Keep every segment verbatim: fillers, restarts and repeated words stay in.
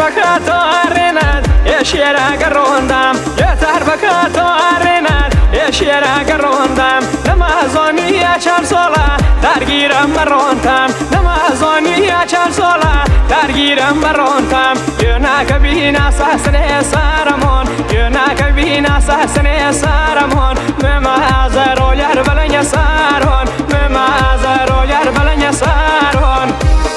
بکات آرنات اشیرا گروندم یتر بکات آرنات اشیرا گروندم نمازانی چهار ساله درگیرم مروندم نمازانی چهار ساله درگیرم مروندم یه کبینا سحسن سرمون یه کبینا سحسن سرمون ممازر و یر بلن سرون ممازر و یر بلن سرون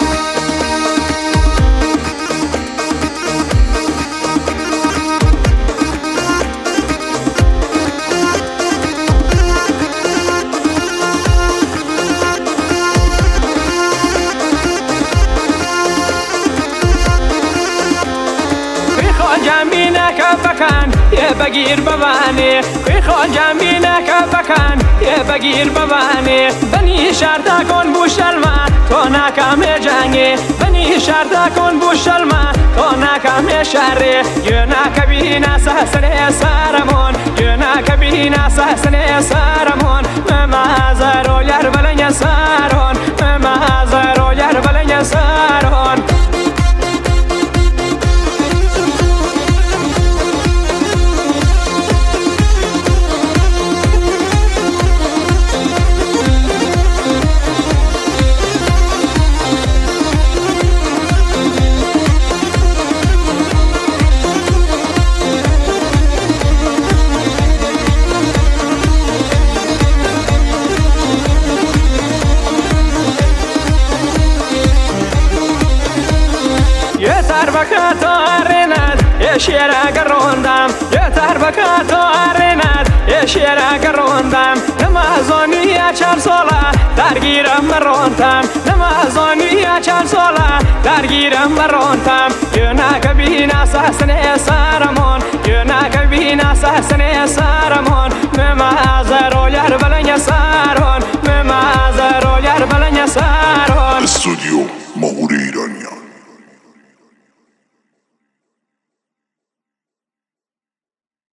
جمینک بکن یه بگیر ببانی خوی خان جمینک بکن یه بگیر ببانی بنی شرطه کن بوشلما تو نکم جنگی بنی شرطه کن بوشلما تو نکم شری یه نکبینا سحسن سرمون یه نکبینا سحسن سرمون ممازر و یر بلن سرون ممازر و یر بلن سرون یتر بکات آرنات اشیرا گروندم یتر بکات آرنات اشیرا گروندم نمازانی چهار ساله درگیرم مروندم نمازانی چهار ساله درگیرم مروندم یه نکبینا سحسن